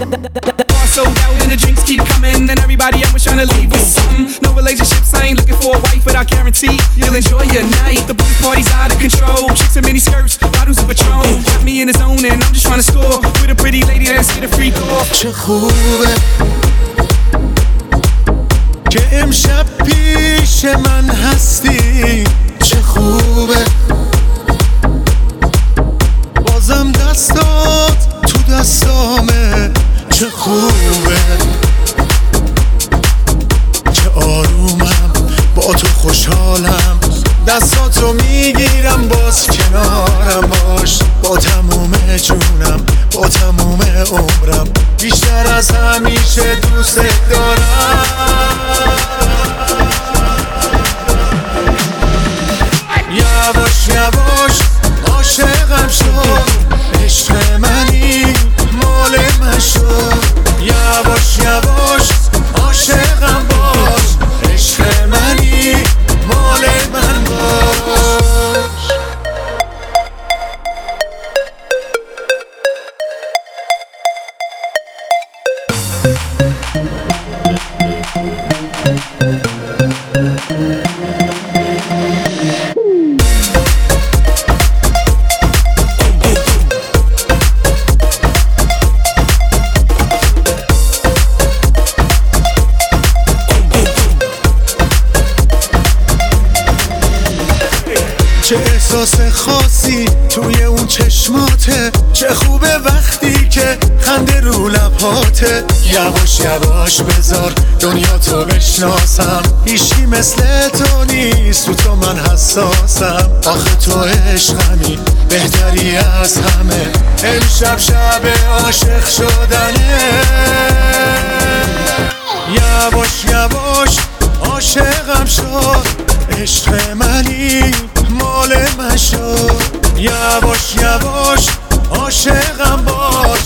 Bar sold out and the drinks keep coming, and everybody else was trying to leave with something. No relationships, I ain't looking for a wife, but I guarantee you'll enjoy your night. The booty party's out of control, chicks in mini skirts, bottles of Patron. Got me in the zone and I'm just trying to score with a pretty lady that's get a free throw. چه خوبه که امشب پیش من هستی، چه خوبه بازم دستات تو دستامه، چه خوبه که آرومم با تو خوشحالم، دستاتو میگیرم باز کنارم باش، با تموم جونم با تموم عمرم، بیشتر از همیشه دوست دارم. یواش یواش عاشقم شد، عشق منی مال من شد، یواش یواش عاشقم باش، عشق منی مال من باش. چه احساس خاصی توی اون چشماته، چه خوبه وقتی که خنده رو لبهاته، یواش یواش بذار دنیا تو بشناسم، هیچی مثل تو نیست، تو من حساسم، آخه تو عشقمی بهتری از همه، امشب شب عاشق شدنه، یواش یواش عاشقم شد، عشق منی مال من شد، یواش یواش عاشقم باش،